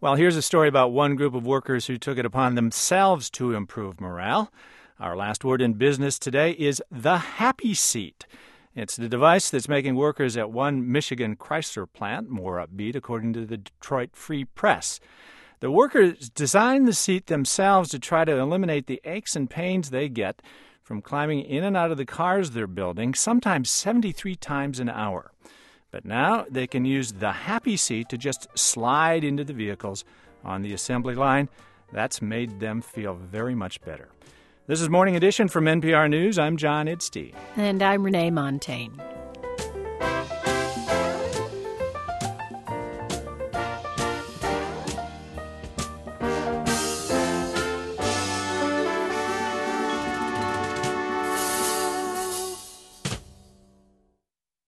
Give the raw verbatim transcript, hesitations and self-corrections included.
Well, here's a story about one group of workers who took it upon themselves to improve morale. Our last word in business today is the Happy Seat. It's the device that's making workers at one Michigan Chrysler plant more upbeat, according to the Detroit Free Press. The workers designed the seat themselves to try to eliminate the aches and pains they get from climbing in and out of the cars they're building, sometimes seventy-three times an hour. But now they can use the Happy Seat to just slide into the vehicles on the assembly line. That's made them feel very much better. This is Morning Edition from N P R News. I'm John Idstein. And I'm Renee Montaigne.